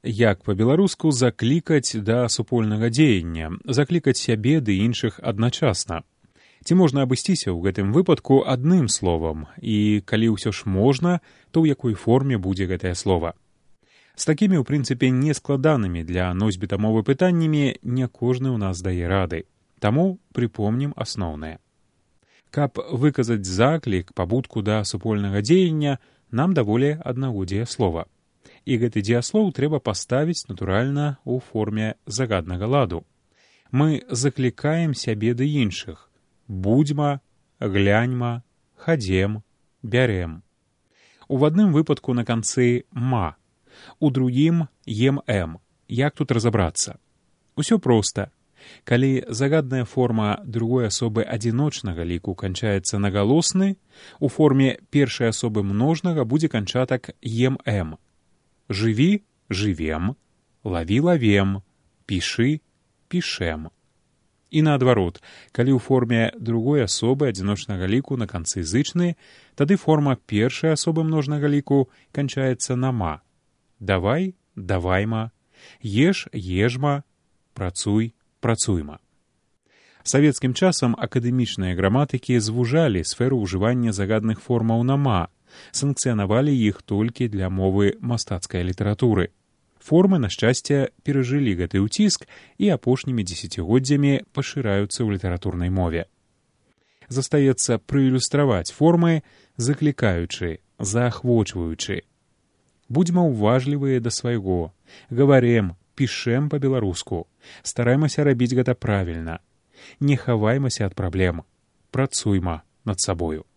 Як па-беларуску заклікаць да супольнага дзеяння, заклікаць сябе ды іншых адначасна. Ці можна абысціся ў гэтым выпадку адным словам, і калі ўсё ж можна, то ў якой форме будзе гэтае слова. З такімі, у прынцыпе, нескладанымі для носьбіта мовы пытаннямі не кожны ў нас дае рады. Таму прыпомнім асноўнае. Каб выказаць заклік, пабудку да супольнага дзеяння, нам даволі аднаго дзеяслова. І гэты дзеяслоў трэба паставіць, натуральна, у форме загаднага ладу. Мы заклікаем сябе ды іншых. Будзьма, гляньма, хадзем, бярем. У адным выпадку на канцы «ма», у другім «ем-эм». Як тут разабрацца? Усё проста. Калі загадная форма другой асобы адзіночнага ліку канчаецца на галосны, у форме першай асобы множнага будзе канчатак «ем-эм». Жыві — жывем, лаві — лавем, пішы — пішэм. І наадварот, калі ў форме другой асобы адзіночнага ліку на канцы зычны, тады форма першай асобы множнага ліку канчаецца на «ма». Давай — давайма, еш — ежма, працуй — працуйма. Савецкім часам акадэмічныя граматыкі звужалі сферу ўжывання загадных формаў на «ма», санкцыянавалі іх толькі для мовы мастацкай літаратуры. Формы, на шчасце, перажылі гэты ўціск і апошнімі дзесяцігоддзямі пашыраюцца ў літаратурнай мове. Застаецца праілюстраваць формы, заклікаючы, заахвочваючы. Будзьма ўважлівыя да свайго, гаварем, пішэм па-беларуску, стараймася рабіць гэта правільна. Не хаваймася ад праблем, працуйма над сабою.